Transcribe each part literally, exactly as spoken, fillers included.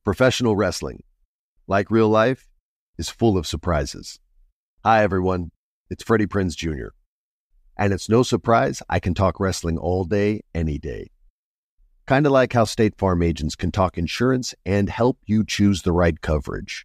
Professional wrestling, like real life, is full of surprises. Hi, everyone. It's Freddie Prinze Junior And it's no surprise I can talk wrestling all day, any day. Kind of like how State Farm agents can talk insurance and help you choose the right coverage.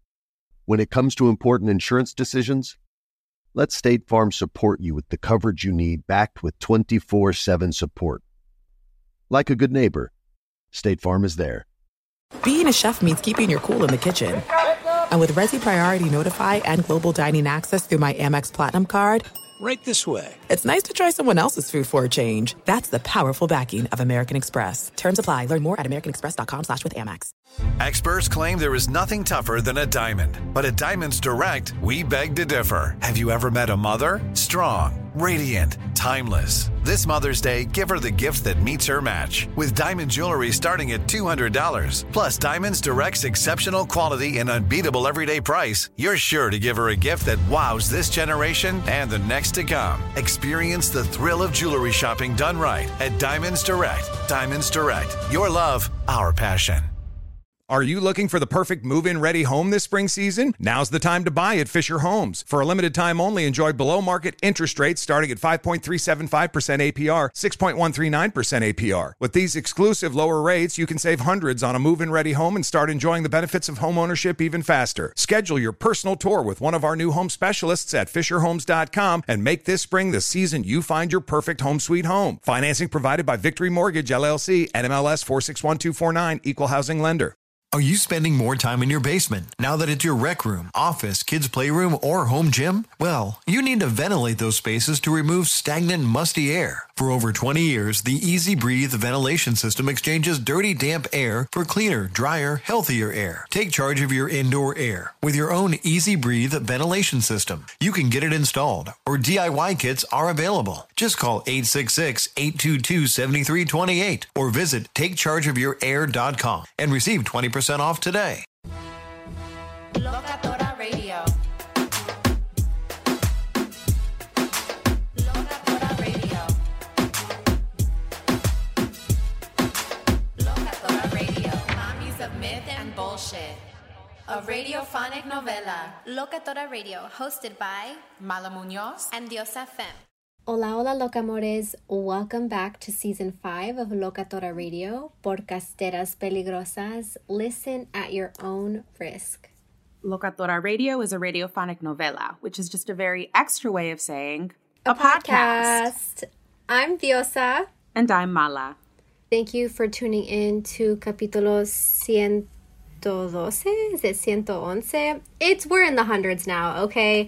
When it comes to important insurance decisions, let State Farm support you with the coverage you need, backed with twenty-four seven support. Like a good neighbor, State Farm is there. Being a chef means keeping your cool in the kitchen. And with Resi Priority Notify and Global Dining Access through my Amex Platinum card, right this way. It's nice to try someone else's food for a change. That's the powerful backing of American Express. Terms apply. Learn more at americanexpress.com slash with Amex. Experts claim there is nothing tougher than a diamond. But at Diamonds Direct, we beg to differ. Have you ever met a mother? Strong, radiant, timeless. This Mother's Day, give her the gift that meets her match. With diamond jewelry starting at two hundred dollars. Plus Diamonds Direct's exceptional quality and unbeatable everyday price, you're sure to give her a gift that wows this generation and the next to come. Experience the thrill of jewelry shopping done right at Diamonds Direct. Diamonds Direct. Your love, our passion. Are you looking for the perfect move-in ready home this spring season? Now's the time to buy at Fisher Homes. For a limited time only, enjoy below-market interest rates starting at five point three seven five percent A P R, six point one three nine percent A P R. With these exclusive lower rates, you can save hundreds on a move-in ready home and start enjoying the benefits of home ownership even faster. Schedule your personal tour with one of our new home specialists at fisher homes dot com and make this spring the season you find your perfect home sweet home. Financing provided by Victory Mortgage, L L C, N M L S four six one two four nine, Equal Housing Lender. Are you spending more time in your basement now that it's your rec room, office, kids' playroom, or home gym? Well, you need to ventilate those spaces to remove stagnant, musty air. For over twenty years, the Easy Breathe ventilation system exchanges dirty, damp air for cleaner, drier, healthier air. Take charge of your indoor air with your own Easy Breathe ventilation system. You can get it installed, or D I Y kits are available. Just call eight six six, eight two two, seven three two eight or visit take charge of your air dot com and receive twenty percent off today. Locatora Radio. Locatora Radio. Locatora Radio. Mommies of myth and bullshit. A radiophonic novela. Locatora Radio, hosted by Mala Muñoz and Diosa Fem. Hola, hola, locamores. Welcome back to season five of Locatora Radio, Podcasteras Peligrosas. Listen at your own risk. Locatora Radio is a radiophonic novela, which is just a very extra way of saying a, a podcast. podcast. I'm Diosa. And I'm Mala. Thank you for tuning in to Capítulo ciento doce. Is it ciento once? It's, we're in the hundreds now, okay?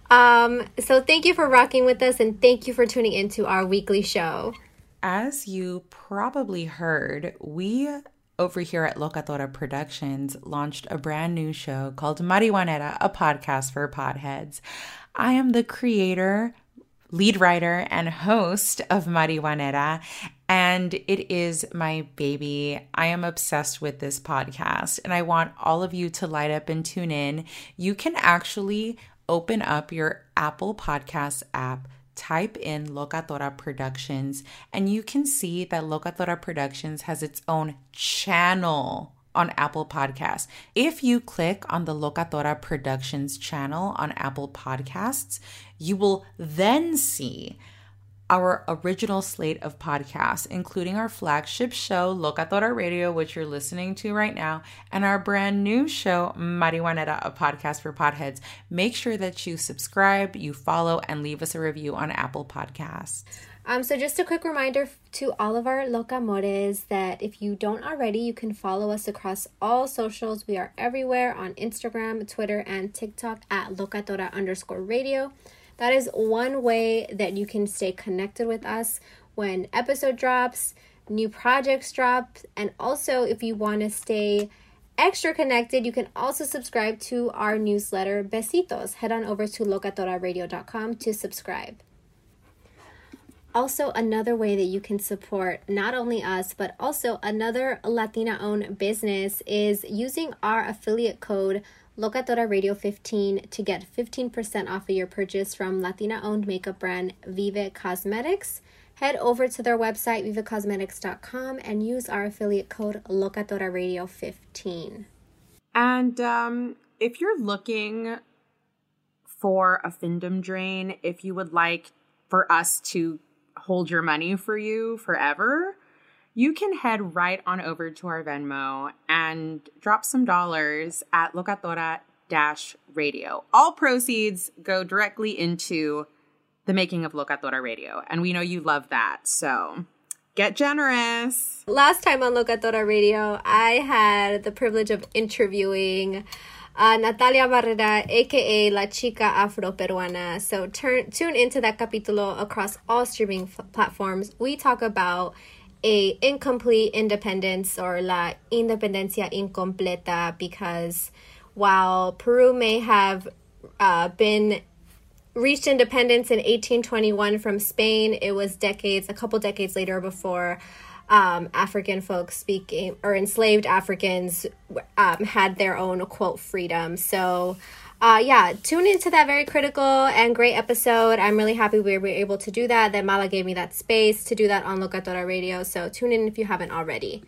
Um, so thank you for rocking with us, and thank you for tuning into our weekly show. As you probably heard, we over here at Locatora Productions launched a brand new show called Marihuanera, a podcast for podheads. I am the creator, lead writer, and host of Marihuanera, and it is my baby. I am obsessed with this podcast, and I want all of you to light up and tune in. You can actually open up your Apple Podcasts app, type in Locatora Productions, and you can see that Locatora Productions has its own channel on Apple Podcasts. If you click on the Locatora Productions channel on Apple Podcasts, you will then see our original slate of podcasts, including our flagship show, Locatora Radio, which you're listening to right now, and our brand new show, Marihuanera, a podcast for podheads. Make sure that you subscribe, you follow, and leave us a review on Apple Podcasts. Um, so just a quick reminder to all of our locamores that if you don't already, you can follow us across all socials. We are everywhere on Instagram, Twitter, and TikTok at Locatora underscore radio. That is one way that you can stay connected with us when episode drops, new projects drop, and also if you want to stay extra connected, you can also subscribe to our newsletter, Besitos. Head on over to locatora radio dot com to subscribe. Also, another way that you can support not only us, but also another Latina-owned business is using our affiliate code Locatora Radio fifteen to get fifteen percent off of your purchase from Latina-owned makeup brand Vive Cosmetics. head over to their website, viva cosmetics dot com, and use our affiliate code Locatora Radio fifteen. And um, if you're looking for a Findom drain, if you would like for us to hold your money for you forever, you can head right on over to our Venmo and drop some dollars at Locatora Radio. All proceeds go directly into the making of Locatora Radio, and we know you love that, so get generous. Last time on Locatora Radio, I had the privilege of interviewing uh, Natalia Barrera, aka La Chica Afro-Peruana. So turn, tune into that capítulo across all streaming f- platforms. We talk about a incomplete independence, or la independencia incompleta, because while Peru may have uh, been reached independence in eighteen twenty-one from Spain, it was decades, a couple decades later before um, African folks speaking, or enslaved Africans um, had their own, quote, freedom. So, uh, yeah, tune into that very critical and great episode. I'm really happy we were able to do that, that Mala gave me that space to do that on Locatora Radio. So tune in if you haven't already.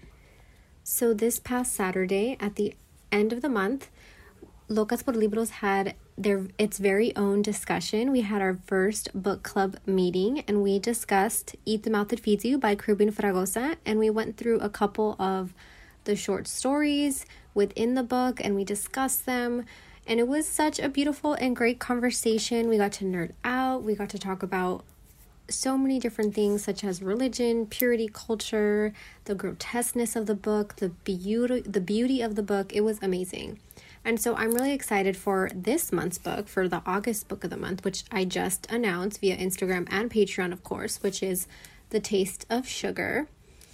So this past Saturday, at the end of the month, Locas por Libros had their its very own discussion. We had our first book club meeting, and we discussed Eat the Mouth That Feeds You by Rubén Fragoso, and we went through a couple of the short stories within the book, and we discussed them, and it was such a beautiful and great conversation. We got to nerd out. We got to talk about so many different things, such as religion, purity, culture, the grotesqueness of the book, the beauty, the beauty of the book. It was amazing. And so I'm really excited for this month's book, for the August book of the month, which I just announced via Instagram and Patreon, of course, which is The Taste of Sugar.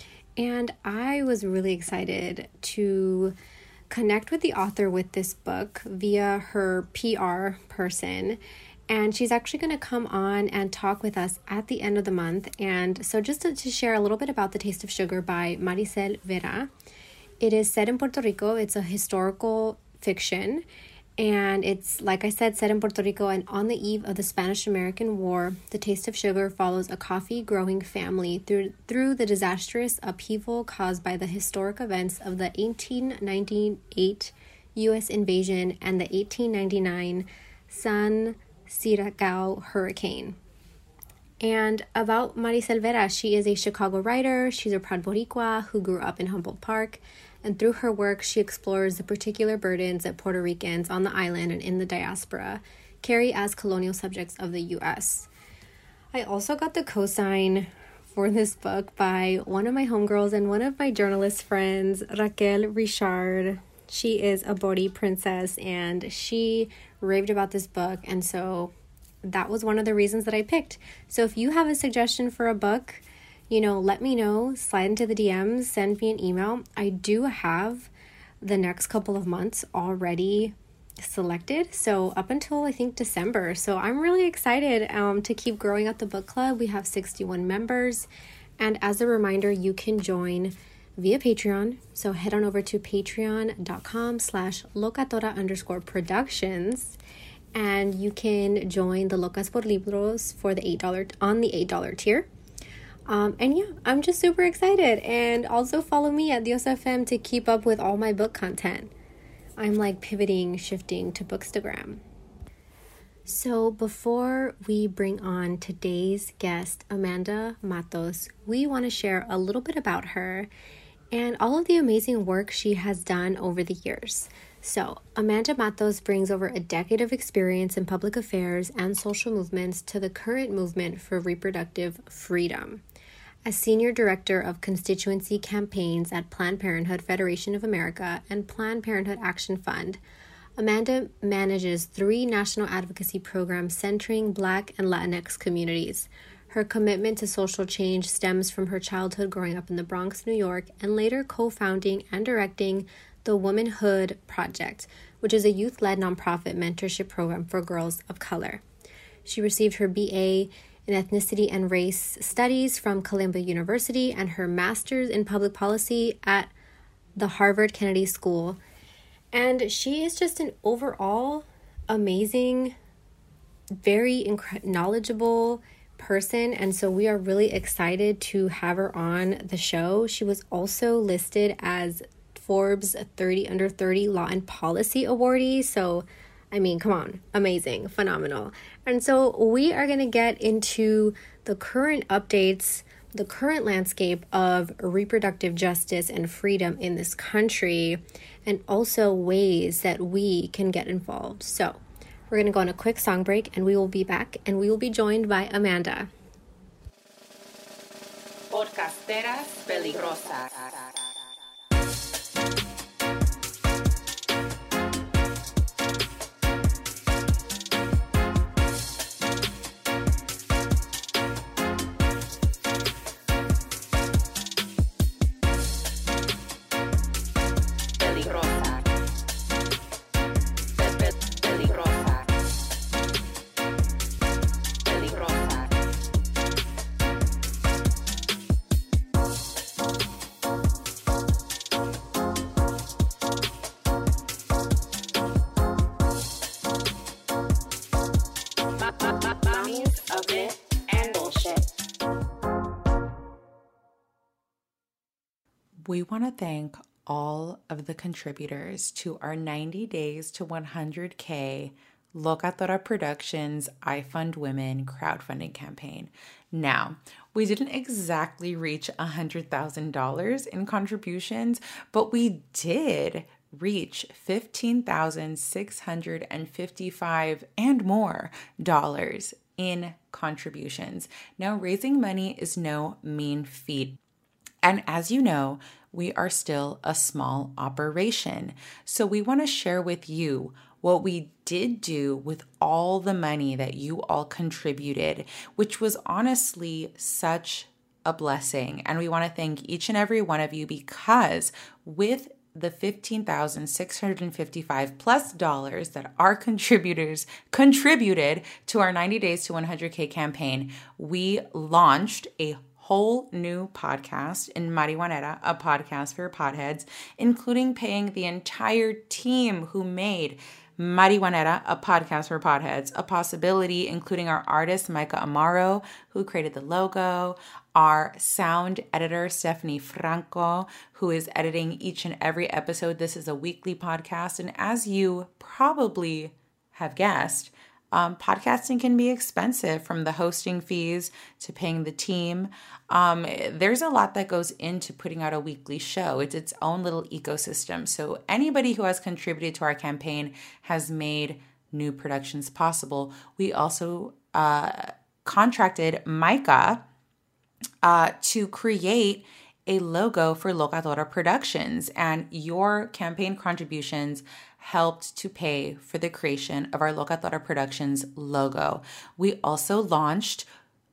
And I was really excited to connect with the author with this book via her P R person. And she's actually going to come on and talk with us at the end of the month. And so just to, to share a little bit about The Taste of Sugar by Maricel Vera. It is set in Puerto Rico. It's a historical fiction, and it's, like I said, set in Puerto Rico, and on the eve of the Spanish-American War. The Taste of Sugar follows a coffee-growing family through through the disastrous upheaval caused by the historic events of the eighteen ninety-eight U S invasion and the eighteen ninety-nine San Siracao hurricane. And about Maricel Vera, she is a Chicago writer. She's a proud Boricua who grew up in Humboldt Park. And through her work, she explores the particular burdens that Puerto Ricans on the island and in the diaspora carry as colonial subjects of the U S. I also got the cosign for this book by one of my homegirls and one of my journalist friends, Raquel Richard. She is a Bori princess, and she raved about this book, and so that was one of the reasons that I picked. So if you have a suggestion for a book, you know, let me know, slide into the D Ms, send me an email. I do have the next couple of months already selected, so up until I think December. So I'm really excited um, to keep growing up the book club. We have sixty-one members, and as a reminder, you can join via Patreon. So head on over to patreon.com slash locatora underscore productions, and you can join the Locas por Libros for the eight dollars on the eight dollars tier. Um, and yeah, I'm just super excited. And also follow me at Dios F M to keep up with all my book content. I'm like pivoting, shifting to Bookstagram. So before we bring on today's guest, Amanda Matos, we want to share a little bit about her and all of the amazing work she has done over the years. So Amanda Matos brings over a decade of experience in public affairs and social movements to the current movement for reproductive freedom. As Senior Director of Constituency Campaigns at Planned Parenthood Federation of America and Planned Parenthood Action Fund, Amanda manages three national advocacy programs centering Black and Latinx communities. Her commitment to social change stems from her childhood growing up in the Bronx, New York, and later co-founding and directing the Womanhood Project, which is a youth-led nonprofit mentorship program for girls of color. She received her B A in Ethnicity and Race Studies from Columbia University and her master's in Public Policy at the Harvard Kennedy School. And she is just an overall amazing, very inc- knowledgeable person, and so we are really excited to have her on the show. She was also listed as Forbes thirty under thirty Law and Policy awardee, so I mean, come on, amazing, phenomenal. And so we are going to get into the current updates, the current landscape of reproductive justice and freedom in this country, and also ways that we can get involved. So we're going to go on a quick song break, and we will be back, and we will be joined by Amanda. Podcasteras peligrosas. We want to thank all of the contributors to our ninety days to one hundred K Locatora Productions I Fund Women crowdfunding campaign. Now, we didn't exactly reach one hundred thousand dollars in contributions, but we did reach fifteen thousand six hundred fifty-five and more dollars in contributions. Now, raising money is no mean feat. And as you know, we are still a small operation. So we want to share with you what we did do with all the money that you all contributed, which was honestly such a blessing. And we want to thank each and every one of you, because with the fifteen thousand six hundred fifty-five plus dollars that our contributors contributed to our ninety days to one hundred K campaign, we launched a whole new podcast in Marihuanera, a podcast for potheads, including paying the entire team who made Marihuanera, a podcast for potheads, a possibility, including our artist, Micah Amaro, who created the logo, our sound editor, Stephanie Franco, who is editing each and every episode. This is a weekly podcast, and as you probably have guessed, Um, podcasting can be expensive, from the hosting fees to paying the team. Um, there's a lot that goes into putting out a weekly show. It's its own little ecosystem. So anybody who has contributed to our campaign has made new productions possible. We also uh, contracted Micah uh, to create a logo for Locatora Productions, and your campaign contributions helped to pay for the creation of our Locatora Productions logo. We also launched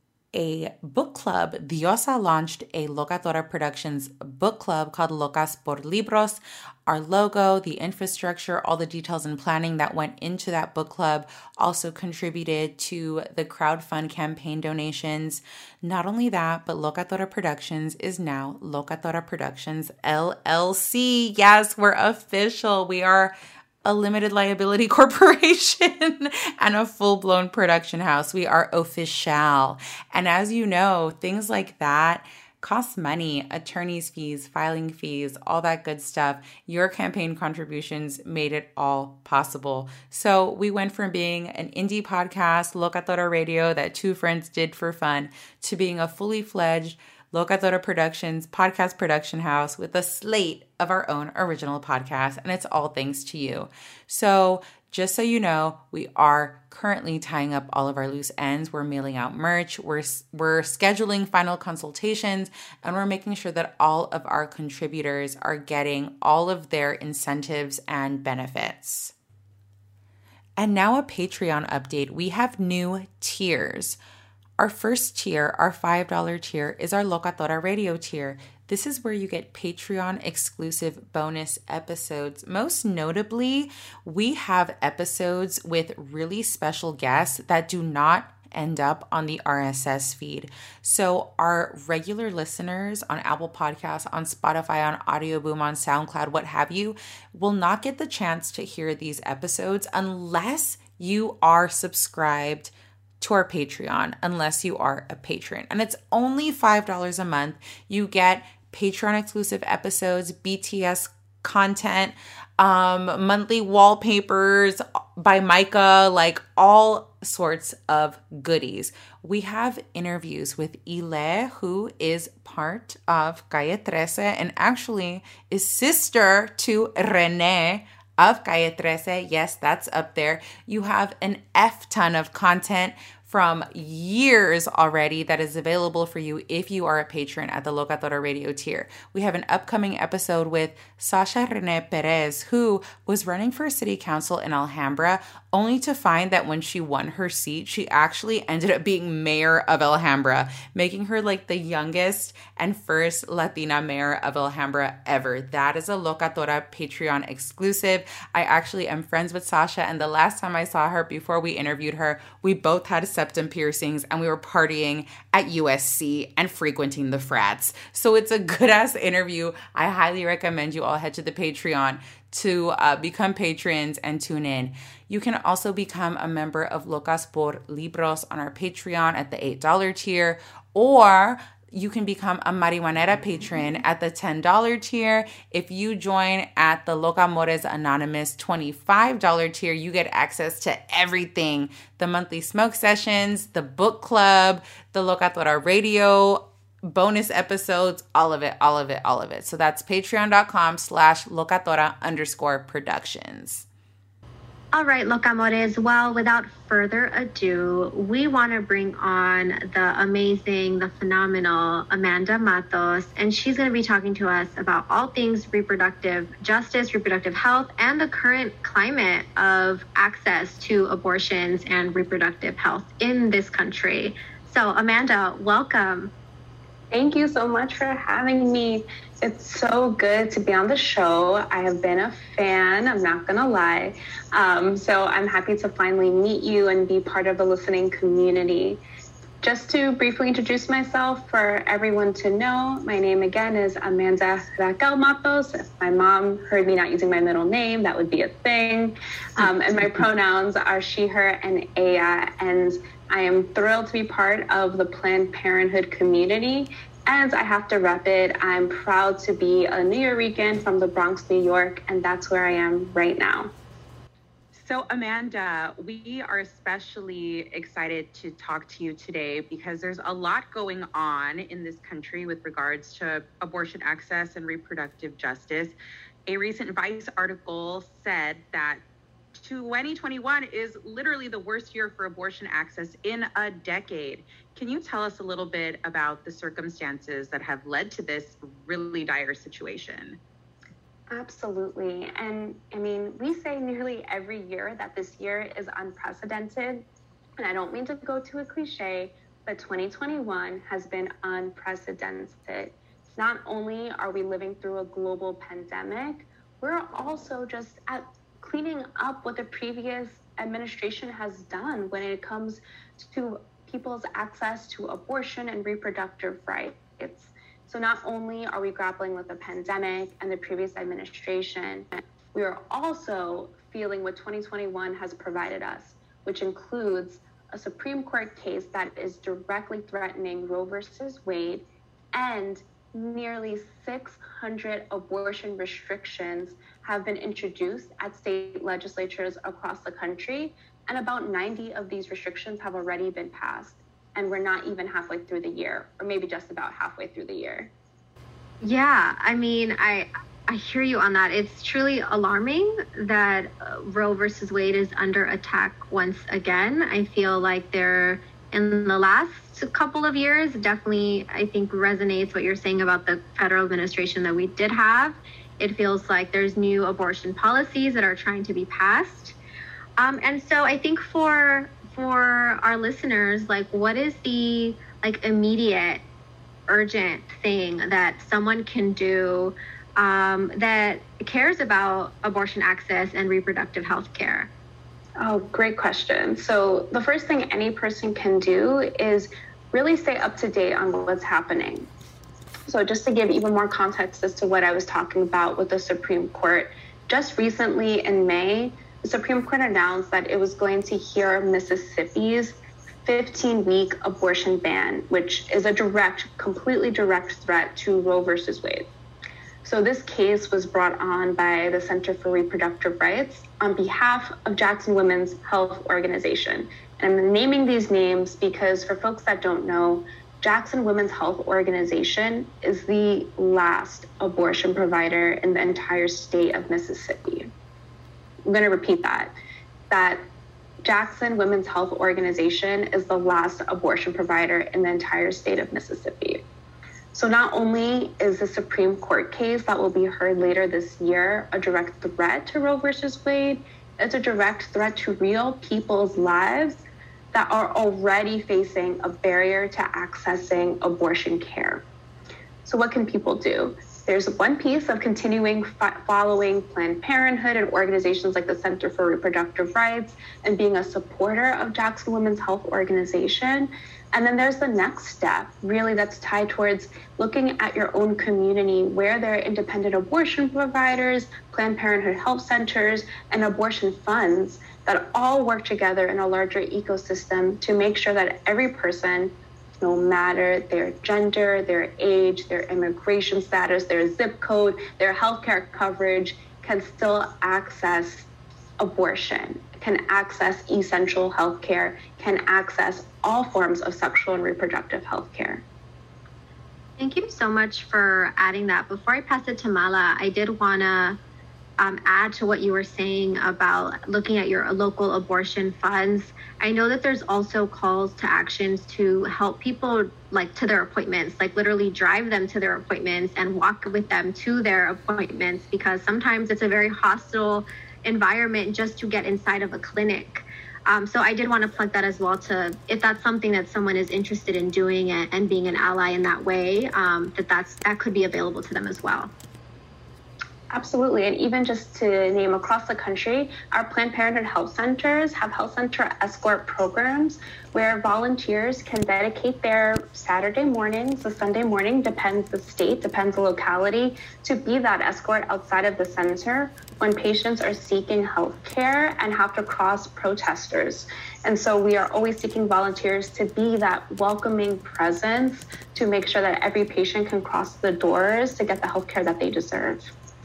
a book club. Diosa launched a Locatora Productions book club called Locas por Libros. Our logo, the infrastructure, all the details and planning that went into that book club also contributed to the crowdfund campaign donations. Not only that, but Locatora Productions is now Locatora Productions L L C. Yes, we're official. We are a limited liability corporation and a full-blown production house. We are official. And as you know, things like that cost money, attorney's fees, filing fees, all that good stuff. Your campaign contributions made it all possible. So we went from being an indie podcast, Locatora Radio, that two friends did for fun, to being a fully fledged Locatora Productions podcast production house with a slate of our own original podcasts, and it's all thanks to you. So just so you know, we are currently tying up all of our loose ends. We're mailing out merch. We're we're scheduling final consultations, and we're making sure that all of our contributors are getting all of their incentives and benefits. And now a Patreon update. We have new tiers. Our first tier, our five dollar tier, is our Locatora Radio tier. This is where you get Patreon exclusive bonus episodes. Most notably, we have episodes with really special guests that do not end up on the R S S feed. So our regular listeners on Apple Podcasts, on Spotify, on Audioboom, on SoundCloud, what have you, will not get the chance to hear these episodes unless you are subscribed to our Patreon unless you are a patron. And it's only five dollars a month. You get Patreon exclusive episodes, B T S content, um, monthly wallpapers by Micah, like all sorts of goodies. We have interviews with Ile, who is part of Calle thirteen and actually is sister to Renee of Calle thirteen. Yes, that's up there. You have an F ton of content from years already that is available for you if you are a patron at the Locatora Radio tier. We have an upcoming episode with Sasha Renee Perez, who was running for city council in Alhambra, only to find that when she won her seat, she actually ended up being mayor of Alhambra, making her like the youngest and first Latina mayor of Alhambra ever. That is a Locatora Patreon exclusive. I actually am friends with Sasha, and the last time I saw her before we interviewed her, we both had septum piercings and we were partying at U S C and frequenting the frats. So it's a good ass interview. I highly recommend you all head to the Patreon to uh, become patrons and tune in. You can also become a member of Locas por Libros on our Patreon at the eight dollars tier, or you can become a Marihuanera patron at the ten dollars tier. If you join at the Locamores Anonymous twenty-five dollars tier, you get access to everything. The monthly smoke sessions, the book club, the Locatora Radio, bonus episodes, all of it, all of it, all of it. So that's patreon.com slash locatora underscore productions. All right, Locamores. Well, without further ado, we want to bring on the amazing, the phenomenal Amanda Matos, and she's going to be talking to us about all things reproductive justice, reproductive health, and the current climate of access to abortions and reproductive health in this country. So, Amanda, welcome. Thank you so much for having me. It's so good to be on the show. I have been a fan, I'm not gonna lie. Um, so I'm happy to finally meet you and be part of the listening community. Just to briefly introduce myself for everyone to know, my name again is Amanda Raquel Matos. If my mom heard me not using my middle name, that would be a thing. Um, and my pronouns are she, her, and ella. And I am thrilled to be part of the Planned Parenthood community. And I have to rep it. I'm proud to be a New Yorican from the Bronx, New York, and that's where I am right now. So Amanda, we are especially excited to talk to you today because there's a lot going on in this country with regards to abortion access and reproductive justice. A recent Vice article said that twenty twenty-one is literally the worst year for abortion access in a decade. Can you tell us a little bit about the circumstances that have led to this really dire situation? Absolutely. And I mean, we say nearly every year that this year is unprecedented. And I don't mean to go to a cliche, but twenty twenty-one has been unprecedented. Not only are we living through a global pandemic, we're also just at cleaning up what the previous administration has done when it comes to people's access to abortion and reproductive rights. So not only are we grappling with the pandemic and the previous administration, we are also feeling what twenty twenty-one has provided us, which includes a Supreme Court case that is directly threatening Roe versus Wade and nearly six hundred abortion restrictions have been introduced at state legislatures across the country, and about ninety of these restrictions have already been passed, and we're not even halfway through the year, or maybe just about halfway through the year. Yeah, I mean, I I hear you on that. It's truly alarming that uh, Roe versus Wade is under attack once again. I feel like there, in the last couple of years, definitely, I think resonates what you're saying about the federal administration that we did have. It feels like there's new abortion policies that are trying to be passed. Um, and so I think for for our listeners, like, what is the like immediate, urgent thing that someone can do um, that cares about abortion access and reproductive health care? Oh, great question. So the first thing any person can do is really stay up to date on what's happening. So just to give even more context as to what I was talking about with the Supreme Court, just recently in May, the Supreme Court announced that it was going to hear Mississippi's fifteen-week abortion ban, which is a direct, completely direct threat to Roe versus Wade. So this case was brought on by the Center for Reproductive Rights on behalf of Jackson Women's Health Organization. And I'm naming these names because for folks that don't know, Jackson Women's Health Organization is the last abortion provider in the entire state of Mississippi. I'm going to repeat that, that Jackson Women's Health Organization is the last abortion provider in the entire state of Mississippi. So not only is the Supreme Court case that will be heard later this year a direct threat to Roe versus Wade, it's a direct threat to real people's lives that are already facing a barrier to accessing abortion care. So what can people do? There's one piece of continuing f- following Planned Parenthood and organizations like the Center for Reproductive Rights and being a supporter of Jackson Women's Health Organization. And then there's the next step, really, that's tied towards looking at your own community where there are independent abortion providers, Planned Parenthood health centers, and abortion funds that all work together in a larger ecosystem to make sure that every person, no matter their gender, their age, their immigration status, their zip code, their healthcare coverage, can still access abortion, can access essential healthcare, can access all forms of sexual and reproductive healthcare. Thank you so much for adding that. Before I pass it to Mala, I did want to um, add to what you were saying about looking at your local abortion funds. I know that there's also calls to actions to help people like to their appointments, like literally drive them to their appointments and walk with them to their appointments, because sometimes it's a very hostile environment just to get inside of a clinic. Um, so I did want to plug that as well, to if that's something that someone is interested in doing and, and being an ally in that way, um, that that's, that could be available to them as well. Absolutely. And even just to name across the country, our Planned Parenthood health centers have health center escort programs where volunteers can dedicate their Saturday mornings, the Sunday morning, depends the state, depends the locality, to be that escort outside of the center when patients are seeking health care and have to cross protesters. And so we are always seeking volunteers to be that welcoming presence to make sure that every patient can cross the doors to get the health care that they deserve.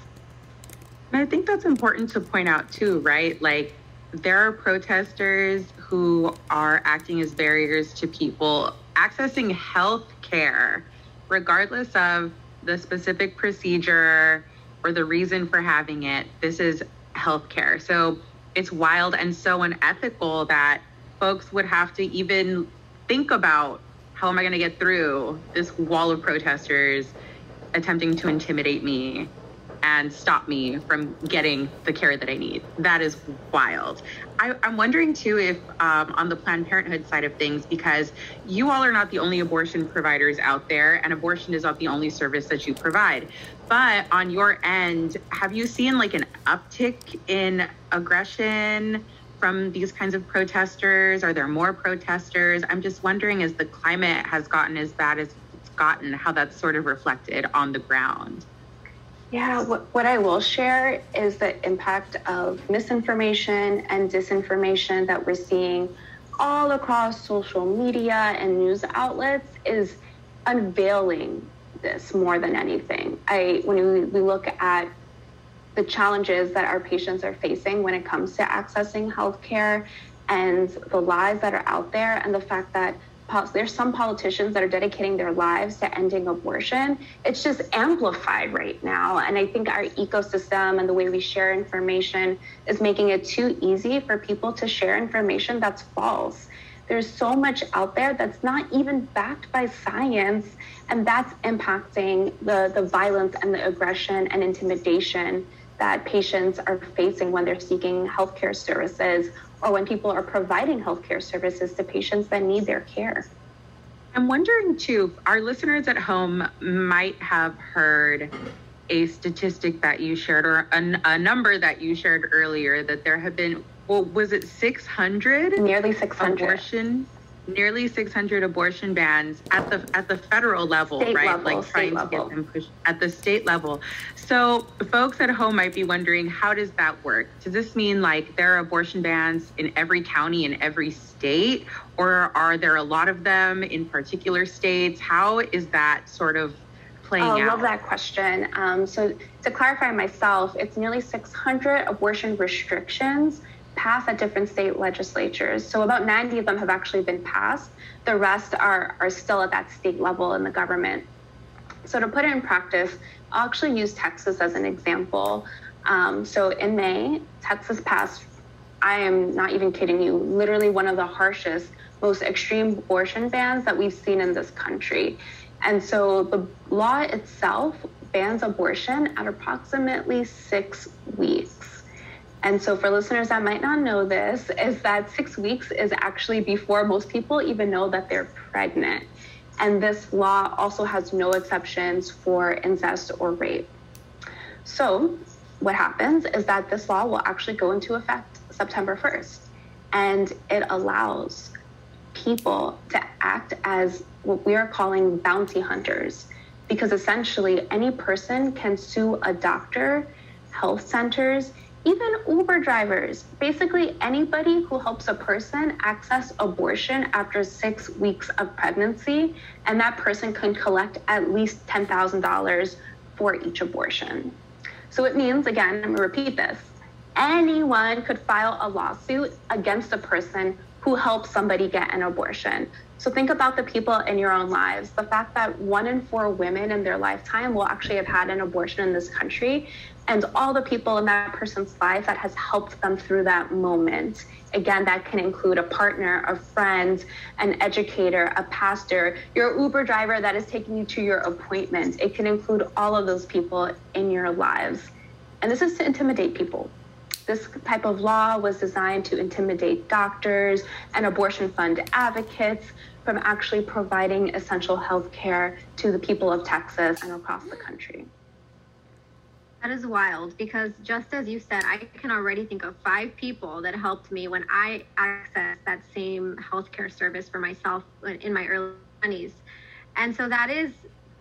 And I think that's important to point out too, right? Like, there are protesters who are acting as barriers to people accessing health care, regardless of the specific procedure or the reason for having it. This is health care. So it's wild and so unethical that folks would have to even think about, how am I going to get through this wall of protesters attempting to intimidate me and stop me from getting the care that I need. That is wild. I, I'm wondering too if um, on the Planned Parenthood side of things, because you all are not the only abortion providers out there, and abortion is not the only service that you provide. But on your end, have you seen like an uptick in aggression from these kinds of protesters? Are there more protesters? I'm just wondering, as the climate has gotten as bad as it's gotten, how that's sort of reflected on the ground. Yeah, what, what I will share is the impact of misinformation and disinformation that we're seeing all across social media and news outlets is unveiling this more than anything. I, when we, we look at the challenges that our patients are facing when it comes to accessing healthcare and the lies that are out there, and the fact that there's some politicians that are dedicating their lives to ending abortion, it's just amplified right now. And I think our ecosystem and the way we share information is making it too easy for people to share information that's false. There's so much out there that's not even backed by science, and that's impacting the, the violence and the aggression and intimidation that patients are facing when they're seeking healthcare services, or when people are providing healthcare services to patients that need their care. I'm wondering too, our listeners at home might have heard a statistic that you shared, or a, a number that you shared earlier, that there have been, well, was it six hundred? Nearly six hundred. Abortion, nearly six hundred abortion bans at the at the federal level, state right? Level, like trying level. to get them pushed at the state level. So folks at home might be wondering, how does that work? Does this mean like there are abortion bans in every county in every state, or are there a lot of them in particular states? How is that sort of playing oh, out? I love that question. Um, so to clarify myself, it's nearly six hundred abortion restrictions passed at different state legislatures. So about ninety of them have actually been passed. The rest are, are still at that state level in the government. So to put it in practice, I'll actually use Texas as an example. Um, so in May, Texas passed, I am not even kidding you, literally one of the harshest, most extreme abortion bans that we've seen in this country. And so the law itself bans abortion at approximately six weeks. And so for listeners that might not know this, is that six weeks is actually before most people even know that they're pregnant. And this law also has no exceptions for incest or rape. So what happens is that this law will actually go into effect September first. And it allows people to act as what we are calling bounty hunters, because essentially any person can sue a doctor, health centers, even Uber drivers, basically anybody who helps a person access abortion after six weeks of pregnancy, and that person can collect at least ten thousand dollars for each abortion. So it means, again, I'm gonna repeat this, anyone could file a lawsuit against a person who helps somebody get an abortion. So think about the people in your own lives. The fact that one in four women in their lifetime will actually have had an abortion in this country, and all the people in that person's life that has helped them through that moment. Again, that can include a partner, a friend, an educator, a pastor, your Uber driver that is taking you to your appointment. It can include all of those people in your lives. And this is to intimidate people. This type of law was designed to intimidate doctors and abortion fund advocates from actually providing essential health care to the people of Texas and across the country. That is wild, because just as you said, I can already think of five people that helped me when I accessed that same healthcare service for myself in my early twenties. And so that is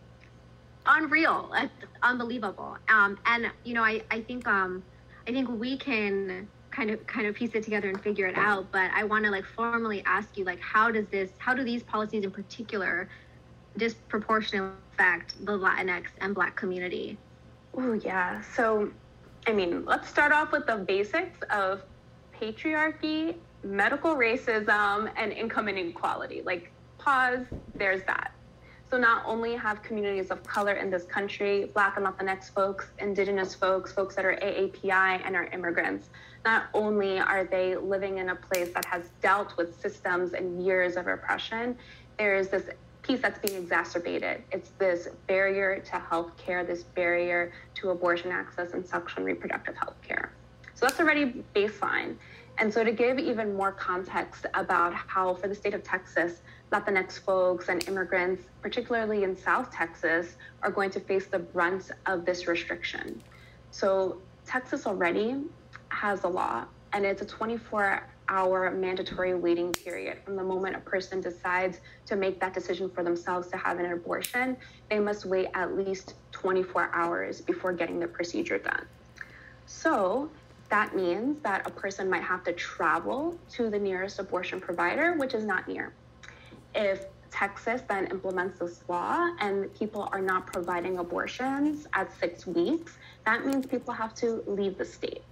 unreal, it's unbelievable. Um, and, you know, I, I think um, I think we can kind of kind of piece it together and figure it out. But I want to like formally ask you, like, how does this, how do these policies in particular disproportionately affect the Latinx and Black community? Oh, yeah. So, I mean, let's start off with the basics of patriarchy, medical racism, and income inequality. Like, pause, there's that. So not only have communities of color in this country, Black and Latinx folks, Indigenous folks, folks that are A A P I and are immigrants, not only are they living in a place that has dealt with systems and years of oppression, there is this piece that's being exacerbated. It's this barrier to health care, this barrier to abortion access and sexual and reproductive health care. So that's already baseline. And so to give even more context about how for the state of Texas, Latinx folks and immigrants, particularly in South Texas, are going to face the brunt of this restriction. So Texas already has a law, and it's a twenty-four hour mandatory waiting period. From the moment a person decides to make that decision for themselves to have an abortion, they must wait at least twenty-four hours before getting the procedure done. So that means that a person might have to travel to the nearest abortion provider, which is not near. If Texas then implements this law and people are not providing abortions at six weeks, that means people have to leave the state.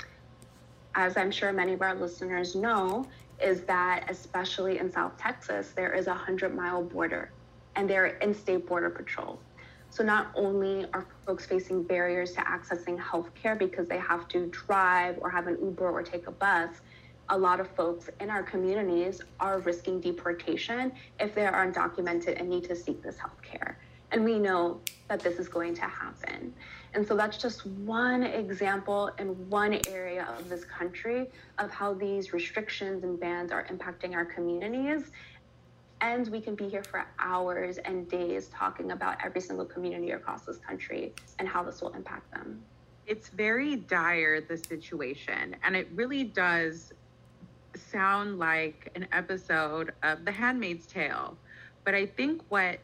As I'm sure many of our listeners know, is that especially in South Texas, there is a hundred mile border and there are in-state border patrol. So not only are folks facing barriers to accessing healthcare because they have to drive or have an Uber or take a bus, a lot of folks in our communities are risking deportation if they are undocumented and need to seek this healthcare. And we know that this is going to happen. And so that's just one example in one area of this country of how these restrictions and bans are impacting our communities. And we can be here for hours and days talking about every single community across this country and how this will impact them. It's very dire, the situation, and it really does sound like an episode of The Handmaid's Tale. But I think what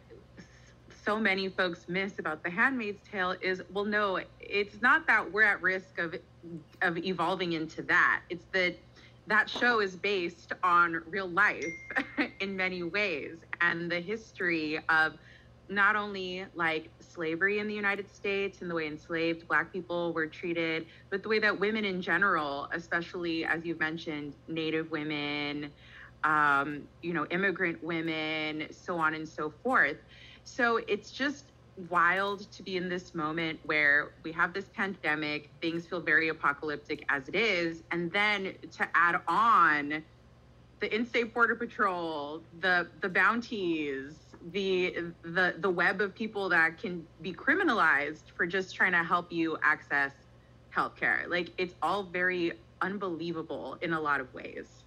so many folks miss about The Handmaid's Tale is, well, no, it's not that we're at risk of of evolving into that. It's that that show is based on real life in many ways, and the history of not only like slavery in the United States and the way enslaved Black people were treated, but the way that women in general, especially as you've mentioned, Native women, um, you know, immigrant women, so on and so forth. So it's just wild to be in this moment where we have this pandemic, things feel very apocalyptic as it is, and then to add on the in-state border patrol, the the bounties, the the the web of people that can be criminalized for just trying to help you access healthcare. Like, it's all very unbelievable in a lot of ways.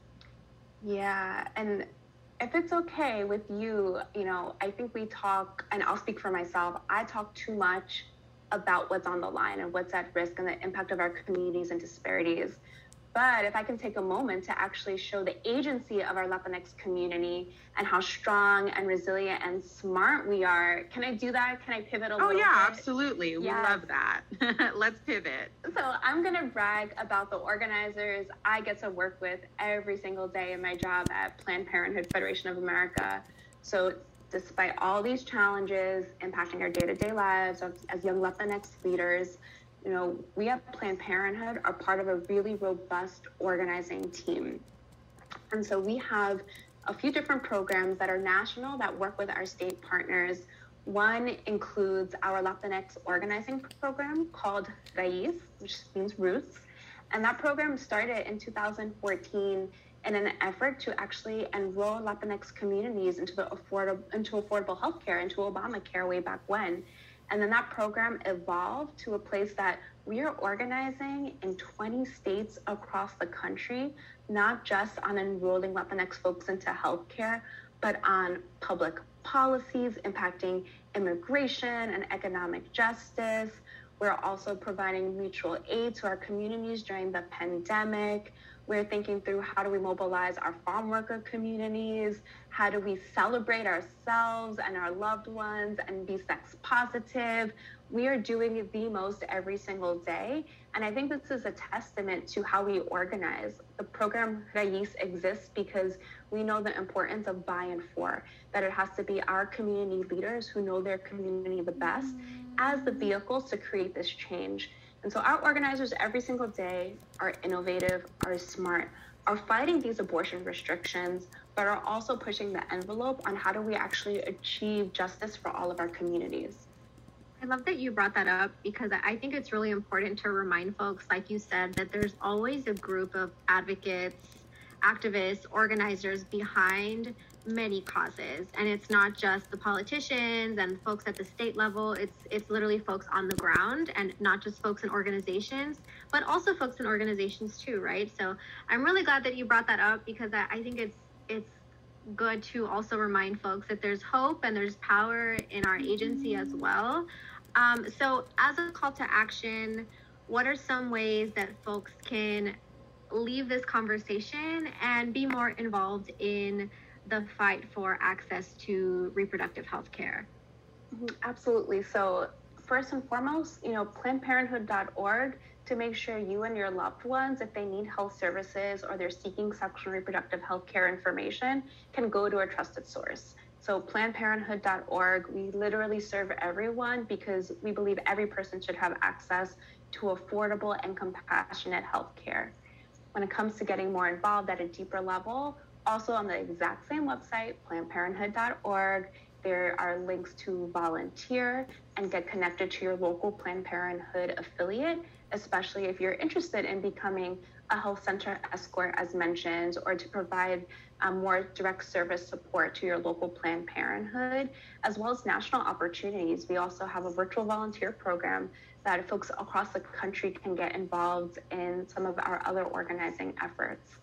Yeah, and if it's okay with you, you know, I think we talk, and I'll speak for myself, I talk too much about what's on the line and what's at risk and the impact of our communities and disparities. But if I can take a moment to actually show the agency of our Latinx community and how strong and resilient and smart we are, can I do that? Can I pivot a oh, little bit? Oh yeah, absolutely. Yes. We love that. Let's pivot. So I'm going to brag about the organizers I get to work with every single day in my job at Planned Parenthood Federation of America. So despite all these challenges impacting our day-to-day lives as, as young Latinx leaders, you know, we at Planned Parenthood are part of a really robust organizing team. And so we have a few different programs that are national that work with our state partners. One includes our Latinx organizing program called Raíz, which means roots. And that program started in two thousand fourteen in an effort to actually enroll Latinx communities into the affordable, into affordable healthcare, into Obamacare way back when. And then that program evolved to a place that we are organizing in twenty states across the country, not just on enrolling Latinx folks into healthcare, but on public policies impacting immigration and economic justice. We're also providing mutual aid to our communities during the pandemic. We're thinking through how do we mobilize our farm worker communities? How do we celebrate ourselves and our loved ones and be sex positive? We are doing the most every single day. And I think this is a testament to how we organize. The program Raíz exists because we know the importance of buy-in for, that it has to be our community leaders who know their community the best as the vehicles to create this change. And so our organizers every single day are innovative, are smart, are fighting these abortion restrictions, but are also pushing the envelope on how do we actually achieve justice for all of our communities. I love that you brought that up because I think it's really important to remind folks, like you said, that there's always a group of advocates, activists, organizers behind many causes. And it's not just the politicians and folks at the state level. It's it's literally folks on the ground, and not just folks in organizations, but also folks in organizations too, right? So I'm really glad that you brought that up because I, I think it's it's good to also remind folks that there's hope and there's power in our agency as well. Um, so as a call to action, what are some ways that folks can leave this conversation and be more involved in the fight for access to reproductive health care? Absolutely. So first and foremost, you know, Planned Parenthood dot org to make sure you and your loved ones, if they need health services or they're seeking sexual and reproductive health care information, can go to a trusted source. So Planned Parenthood dot org, we literally serve everyone because we believe every person should have access to affordable and compassionate health care. When it comes to getting more involved at a deeper level, also on the exact same website, Planned Parenthood dot org, there are links to volunteer and get connected to your local Planned Parenthood affiliate, especially if you're interested in becoming a health center escort, as mentioned, or to provide um, more direct service support to your local Planned Parenthood, as well as national opportunities. We also have a virtual volunteer program that folks across the country can get involved in some of our other organizing efforts.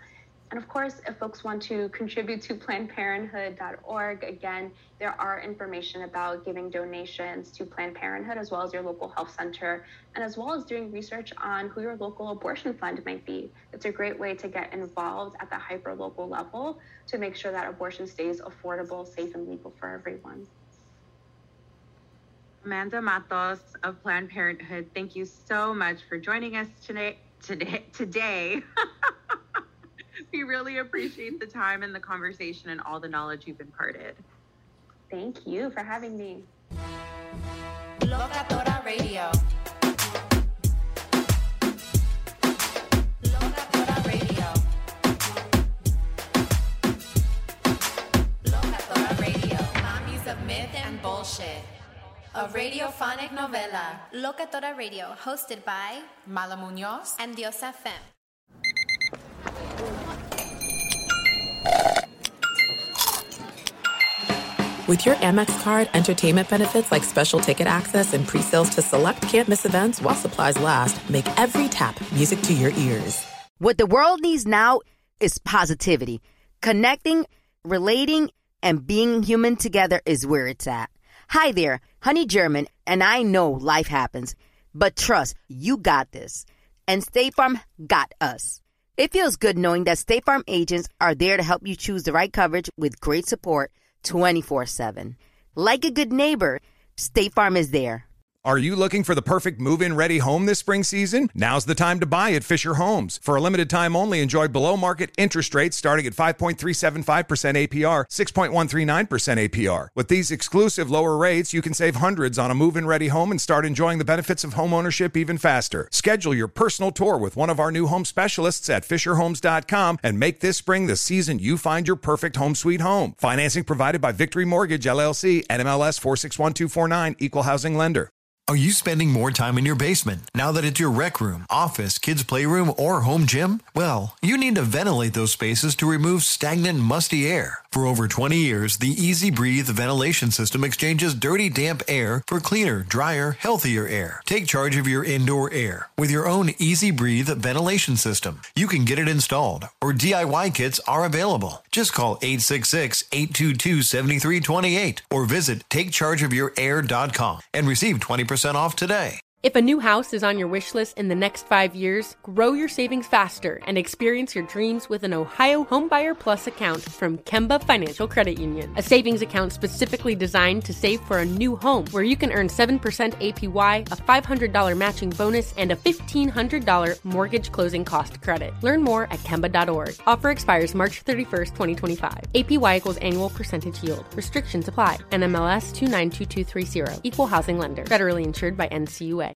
And of course, if folks want to contribute to Planned Parenthood dot org, again, there are information about giving donations to Planned Parenthood as well as your local health center, and as well as doing research on who your local abortion fund might be. It's a great way to get involved at the hyper-local level to make sure that abortion stays affordable, safe, and legal for everyone. Amanda Matos of Planned Parenthood, thank you so much for joining us today. Today, today. We really appreciate the time and the conversation and all the knowledge you've imparted. Thank you for having me. Locatora Radio. Locatora Radio. Locatora Radio. Mommies of myth and bullshit. A radiophonic novela. Locatora Radio, hosted by Mala Munoz and Diosa Femme. With your Amex card, entertainment benefits like special ticket access and pre-sales to select can't-miss events while supplies last make every tap music to your ears. What the world needs now is positivity. Connecting, relating, and being human together is where it's at. Hi there, Honey German, and I know life happens, but trust, you got this. And State Farm got us. It feels good knowing that State Farm agents are there to help you choose the right coverage with great support twenty-four seven. Like a good neighbor, State Farm is there. Are you looking for the perfect move-in ready home this spring season? Now's the time to buy at Fisher Homes. For a limited time only, enjoy below-market interest rates starting at five point three seven five percent A P R, six point one three nine percent A P R. With these exclusive lower rates, you can save hundreds on a move-in ready home and start enjoying the benefits of home ownership even faster. Schedule your personal tour with one of our new home specialists at Fisher Homes dot com and make this spring the season you find your perfect home sweet home. Financing provided by Victory Mortgage, L L C, N M L S four six one two four nine, Equal Housing Lender. Are you spending more time in your basement now that it's your rec room, office, kids' playroom, or home gym? Well, you need to ventilate those spaces to remove stagnant, musty air. For over twenty years, the Easy Breathe ventilation system exchanges dirty, damp air for cleaner, drier, healthier air. Take charge of your indoor air with your own Easy Breathe ventilation system. You can get it installed, or D I Y kits are available. Just call eight six six, eight two two, seven three two eight or visit take charge of your air dot com and receive twenty percent off today. If a new house is on your wish list in the next five years, grow your savings faster and experience your dreams with an Ohio Homebuyer Plus account from Kemba Financial Credit Union. A savings account specifically designed to save for a new home, where you can earn seven percent A P Y, a five hundred dollars matching bonus, and a fifteen hundred dollars mortgage closing cost credit. Learn more at Kemba dot org. Offer expires March thirty-first, twenty twenty-five. A P Y equals annual percentage yield. Restrictions apply. N M L S two nine two two three zero. Equal housing lender. Federally insured by N C U A.